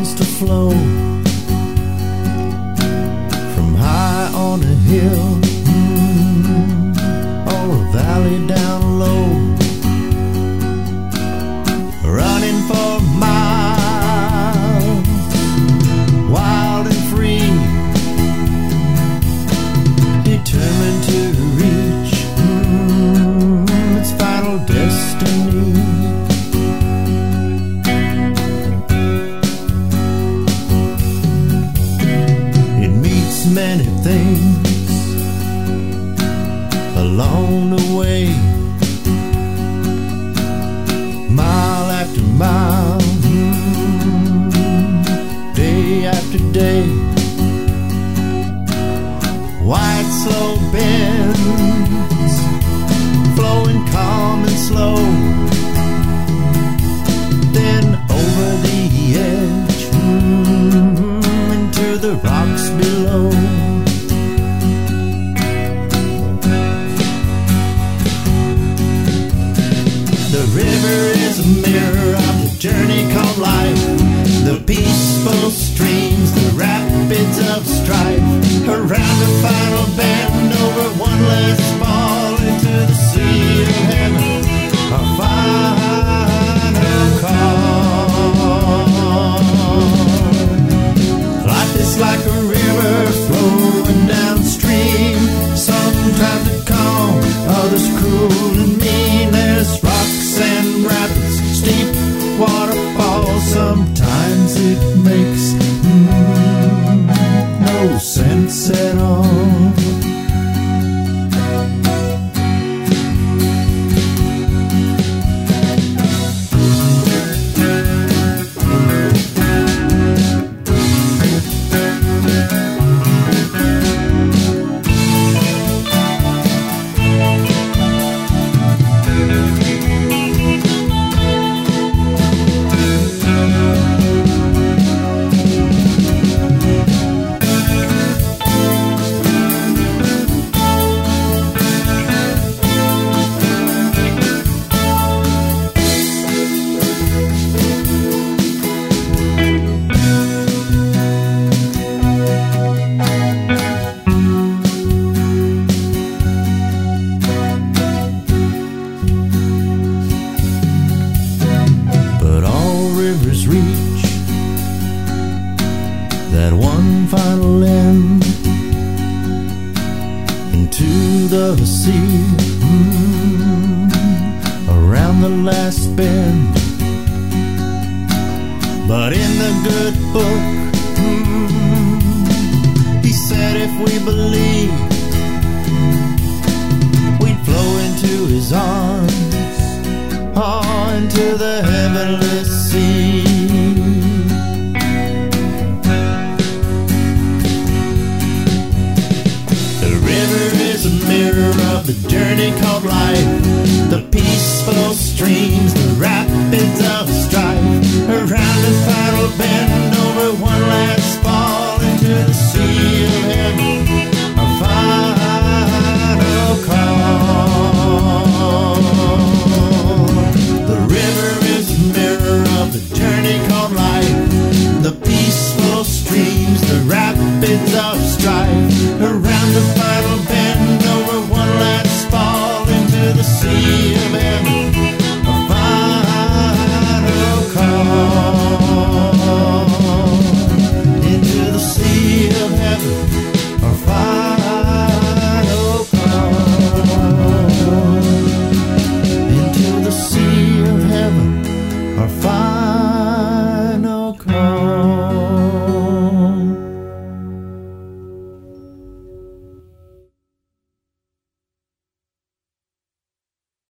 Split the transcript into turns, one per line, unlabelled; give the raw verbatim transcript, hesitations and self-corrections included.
begins to flow from high on a hill, mm, or a valley down low, running for miles, wild and free, determined to reach mm, its final destiny. Many things along the way, mile after mile, mm, day after day, wide slow bends, flowing calm and slow, then over the edge, mm, into the rocks below. The river is a mirror of the journey called life, the peaceful streams, the rapids of strife, around a final bend, over one last fall, into the sea of heaven, our final call. Life is like a river flowing downstream, sometimes it's calm, others cruel and mean. There's rocks and rapids, steep waterfalls, sometimes it makes mm, no sense at all. That one final end into the sea, mm, around the last bend. But in the good book, mm, he said if we believe